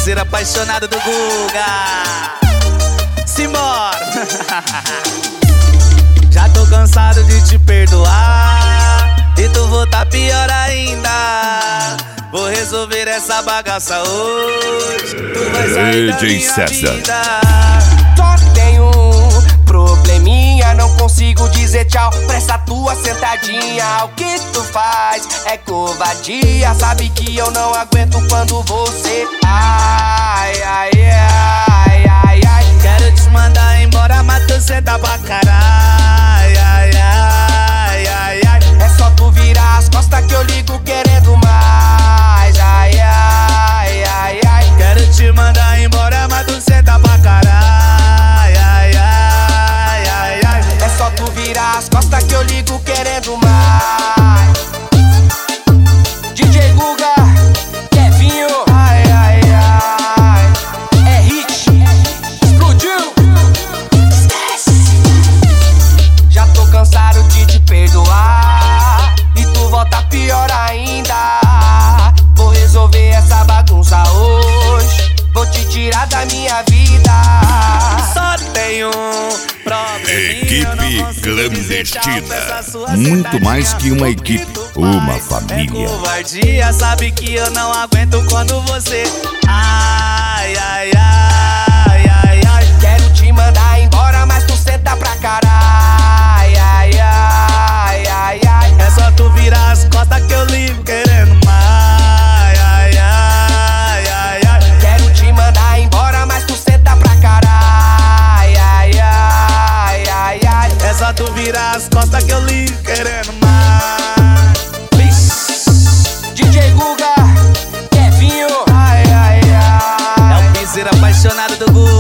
piseiro apaixonado do Guga. Simbora. Já tô cansado de te perdoar e tu voltar pior ainda. Vou resolver essa bagaça hoje. Tu vai sair da minha vida. Só tenho um probleminha, não consigo dizer tchau pra essa tua sentadinha. O que tu faz é covardia. Sabe que eu não aguento quando você ai, ai, ai, ai, ai. Quero te mandar embora, mas tu senta pra caralho. Ai, ai, ai, ai. É só tu virar as costas que eu ligo querendo mais. Ai, ai, ai, ai. Quero te mandar embora, mas tu senta pra caralho. Ai, ai, ai, ai. É só tu virar as costas que eu ligo querendo mais. DJ Guga, Kevinho, ai, ai, ai. É hit, explodiu. Já tô cansado de te perdoar e tu volta pior ainda. Vou resolver essa bagunça hoje. Vou te tirar da minha vida. Só tenho um probleminha. Equipe clandestina. Muito mais que uma equipe, uma família. É covardia, sabe que eu não aguento quando você ai, ai, ai, ai, ai. Quero te mandar embora, mas tu senta pra caralho. Ai, ai, ai, ai. É só tu virar as costas que eu ligo querendo mais. Ai, ai, ai, ai. Quero te mandar embora, mas tu senta pra caralho. Ai, ai, ai, ai. É só tu virar as costas que eu ligo querendo mais. DJ Guga, Kevinho, ai, ai, ai. É o piseiro apaixonado do Guga.